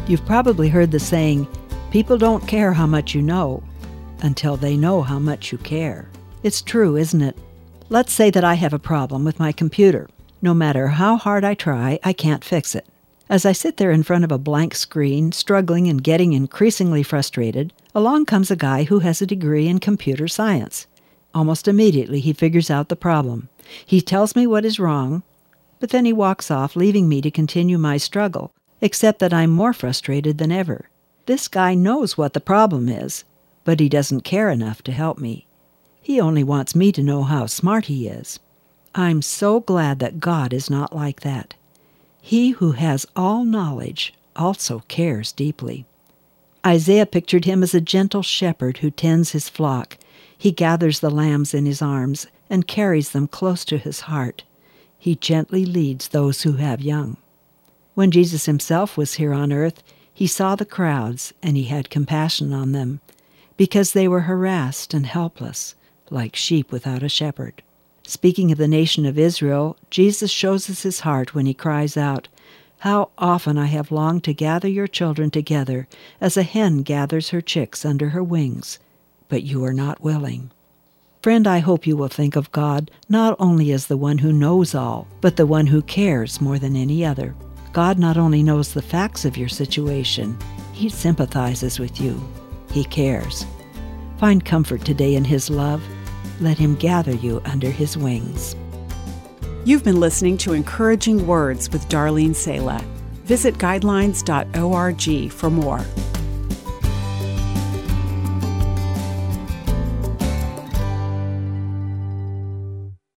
You've probably heard the saying, people don't care how much you know until they know how much you care. It's true, isn't it? Let's say that I have a problem with my computer. No matter how hard I try, I can't fix it. As I sit there in front of a blank screen, struggling and getting increasingly frustrated, along comes a guy who has a degree in computer science. Almost immediately, he figures out the problem. He tells me what is wrong, but then he walks off, leaving me to continue my struggle, except that I'm more frustrated than ever. This guy knows what the problem is, but he doesn't care enough to help me. He only wants me to know how smart he is. I'm so glad that God is not like that. He who has all knowledge also cares deeply. Isaiah pictured him as a gentle shepherd who tends his flock. He gathers the lambs in his arms and carries them close to his heart. He gently leads those who have young. When Jesus himself was here on earth, he saw the crowds and he had compassion on them because they were harassed and helpless, like sheep without a shepherd. Speaking of the nation of Israel, Jesus shows us his heart when he cries out, "How often I have longed to gather your children together as a hen gathers her chicks under her wings, but you are not willing." Friend, I hope you will think of God not only as the one who knows all, but the one who cares more than any other. God not only knows the facts of your situation, he sympathizes with you. He cares. Find comfort today in his love. Let him gather you under his wings. You've been listening to Encouraging Words with Darlene Sala. Visit guidelines.org for more.